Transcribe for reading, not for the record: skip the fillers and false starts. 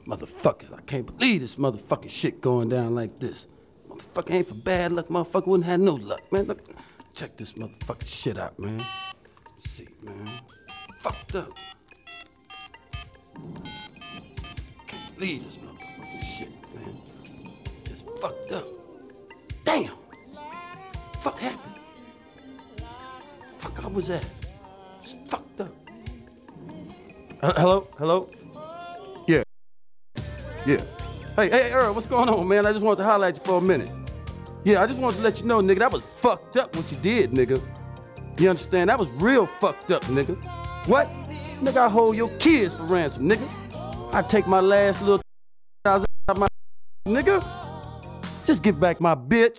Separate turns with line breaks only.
Motherfuckers, I can't believe this motherfucking shit going down like this. Motherfucker ain't for bad luck, motherfucker wouldn't have no luck, man. Look, check this motherfucking shit out, man. Let's see, man. Fucked up. Can't believe this motherfucking shit, man. It's just fucked up. Damn! Fuck happened? Fuck, I was at? It's fucked up. Hello? Yeah. Hey, Earl, what's going on, man? I just wanted to holler at you for a minute. Yeah, I just wanted to let you know, nigga, that was fucked up what you did, nigga. You understand? That was real fucked up, nigga. What? Nigga, I hold your kids for ransom, nigga. I take my last little out my nigga. Just give back my bitch.